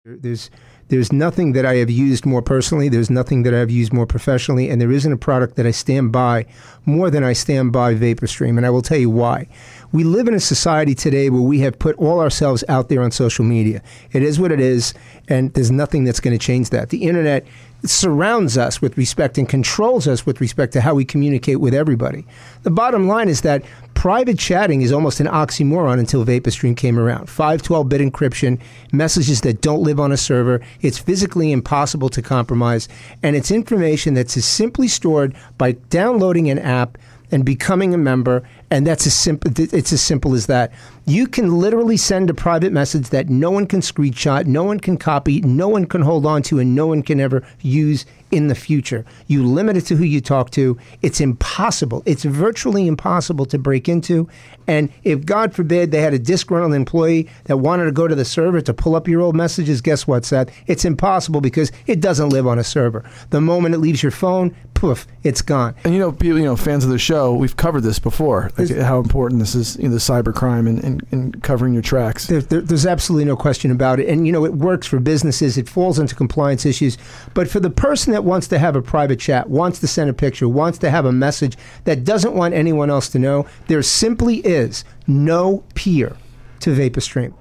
There's nothing that I have used more personally. There's nothing that I have used more professionally, and there isn't a product that I stand by more than I stand by VaporStream, and I will tell you why. We live in a society today where we have put all ourselves out there on social media. It is what it is, and there's nothing that's going to change that. The internet surrounds us with respect and controls us with respect to how we communicate with everybody. The bottom line is that private chatting is almost an oxymoron until VaporStream came around. 512-bit encryption, messages that don't live on a server. It's physically impossible to compromise, and it's information that's as simply stored by downloading an app and becoming a member, and it's as simple as that. You can literally send a private message that no one can screenshot, no one can copy, no one can hold on to, and no one can ever use in the future. You limit it to who you talk to. It's impossible. It's virtually impossible to break into. And if, God forbid, they had a disgruntled employee that wanted to go to the server to pull up your old messages, guess what, Seth? It's impossible because it doesn't live on a server. The moment it leaves your phone, poof, it's gone. And people, fans of the show, we've covered this before, like how important this is, the cybercrime and covering your tracks. There's absolutely no question about it. And, it works for businesses. It falls into compliance issues. But for the person that wants to have a private chat, wants to send a picture, wants to have a message that doesn't want anyone else to know, there simply is no peer to VaporStream.